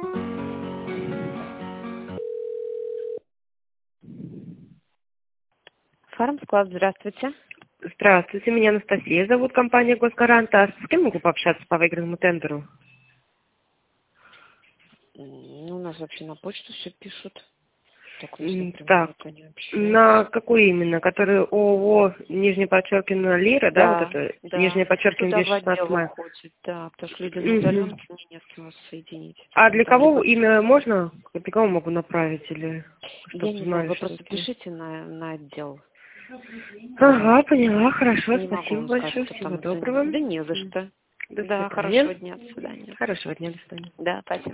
Фармсклад, здравствуйте. Здравствуйте, меня Анастасия зовут, компания «Госгарант». А с кем могу пообщаться по выигранному тендеру? Ну, у нас вообще на почту все пишут. Так, у нас напрямую Так, никто не общается. на какую именно? Который ООО, нижнее подчеркивание, Лира, да, вот это, Да. нижнее подчеркивание, Туда в 216 отдел мая? уходит, да, потому что люди на удаленке, мне не с кем вас соединить. А для Там кого либо... имя можно? Для кого могу направить? Или Я чтобы не знаю, знали, вы что просто это? пишите на отдел. Ага, поняла, хорошо, Не могу спасибо вам сказать, большое, кто всего там доброго. оценит. Да не за что. До Да, свидания. хорошего дня, до свидания. Хорошего дня, до свидания. Да, спасибо.